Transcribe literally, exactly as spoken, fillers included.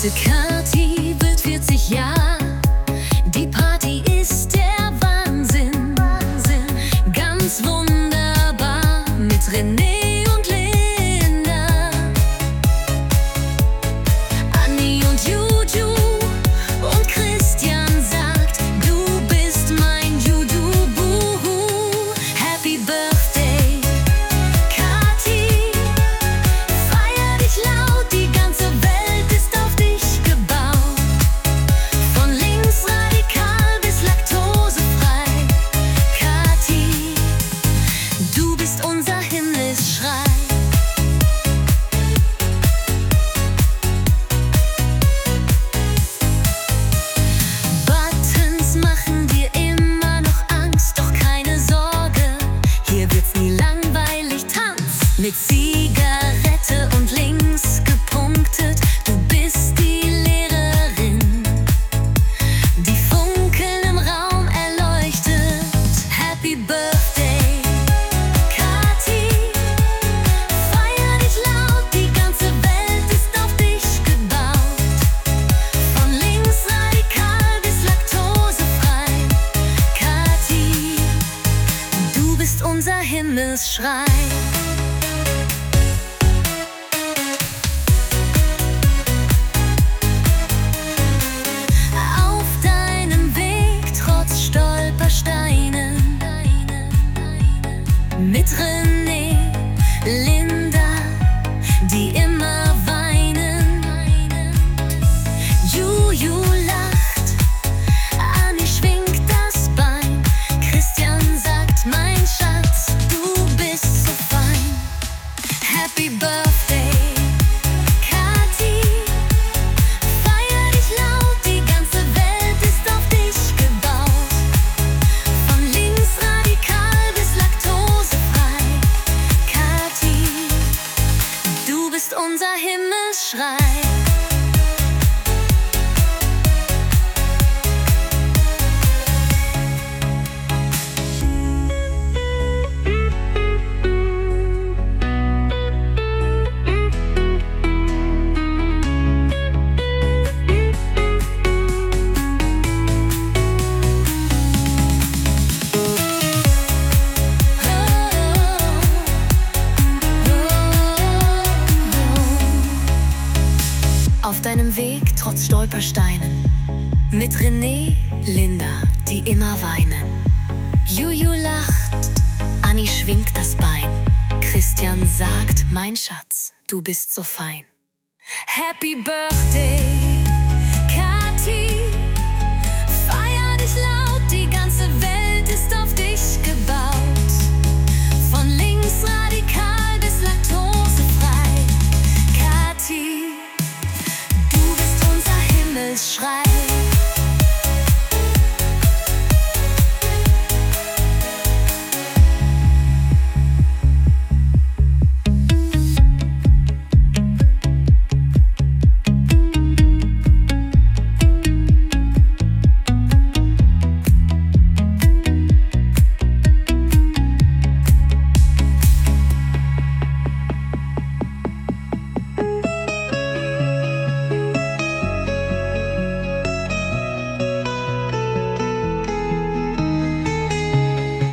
Heute Kathi wird vierzig Jahre. Die Party ist der Wahnsinn. Ganz wunderbar mit René und Linda, Anni und Juju und Christian sagt, du bist mein Juju-Buhu. Happy Birthday, Kathi, feier dich laut, die ganze Welt ist auf dich gebaut. Von linksradikal bis laktosefrei, Kathi, du bist unser Himmelsschrei. Buttons machen dir immer noch Angst, doch keine Sorge, hier wird's nie langweilig. Tanz mit Zigarette und links gepunktet, du bist die Lehrerin, die Funkeln im Raum erleuchtet. Happy Birthday, Kathi, feier dich laut, die ganze Welt ist auf dich gebaut. Von linksradikal bis laktosefrei, Kathi, du bist unser Himmelsschrei. Auf deinem Weg trotz Stolpersteinen mit René, Linda, die immer weinen. Juju lacht, Anni schwingt das Bein, Christian sagt, mein Schatz, du bist so fein. Happy Birthday, Kathi, feier dich laut, die ganze Welt ist auf dich gebaut. Von linksradikal bis laktosefrei, Kathi, du bist unser Himmelsschrei. Auf deinem Weg trotz Stolpersteinen mit René, Linda, die immer weinen. Juju lacht, Anni schwingt das Bein, Christian sagt, mein Schatz, du bist so fein. Happy Birthday,